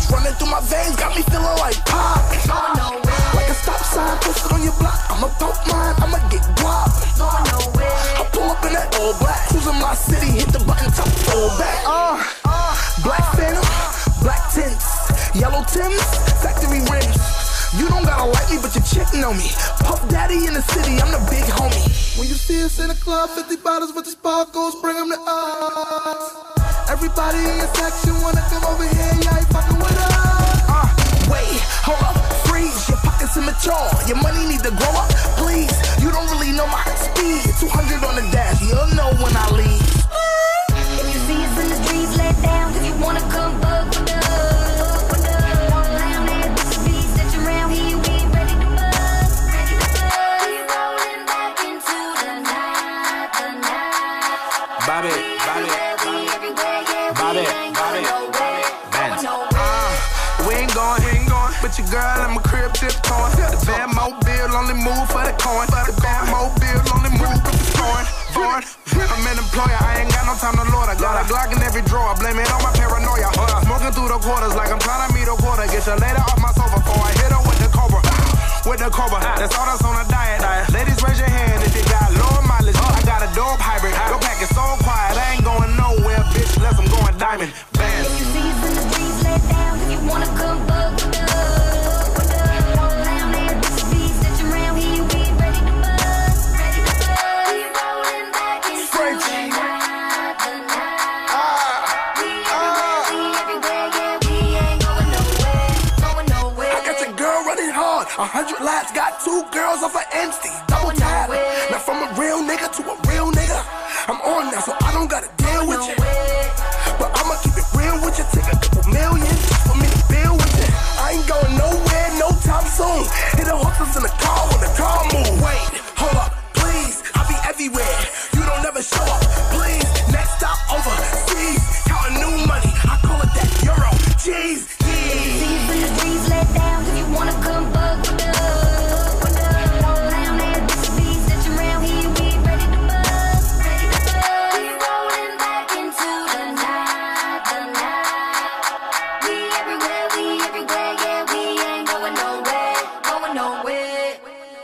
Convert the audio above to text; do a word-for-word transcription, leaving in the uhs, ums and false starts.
orange running through my veins, got me feeling like pop. Going nowhere. Like a stop sign posted on your block. I'ma poke mine, I'ma get guap. Going nowhere. I pull up in that all black, cruising my city, hit the button, top fall back. Uh, uh, black Phantom, black tints, yellow Timbs, factory rims. You don't gotta like me, but your chick know me. Puff Daddy in the city, I'm the big homie. When you see us in the club, fifty bottles with the sparkles, bring them to us. Everybody in your section wanna come over here, yeah, you fucking with us. Uh, wait, hold up, freeze, your pockets immature. Your money need to grow up, please. You don't really know my speed. two hundred on the dash, you'll know when I leave. If you see us in the streets, let down. If you wanna come bug with us. Bobby, Bobby, Bobby, Bobby, Benz. Uh, we ain't going, we ain't going. But your girl in my crib tiptoeing. The Van Mobile only move for the coin. The Van Mobile only move for the coin. Born, I'm an employer, I ain't got no time to load. I got a Glock in every drawer, blame it on my paranoia. Smoking through the quarters like I'm trying to meet a quarter. Get your lady off my sofa before I hit her with the Cobra. With the Cobra, that's all that's on a diet. Ladies, raise your hand if you got lower mileage. I got a dope hybrid, your pack is so quiet. I ain't going nowhere, bitch, unless I'm going diamond. Bands. If you see us in the streets, let down. If you wanna come bug with us. A hundred laps, got two girls off of Empty. Double tap. Now from a real nigga to a real nigga, I'm on now, so I don't gotta deal with you. But I'ma keep it real with you. Take a couple million for me to build with you. I ain't going nowhere, no time soon. Hit the hustlers in the car when the car move. Wait, hold up, please. I be everywhere. You don't never show up, please. Next stop overseas. Counting new money. I call it that Euro. Jeez.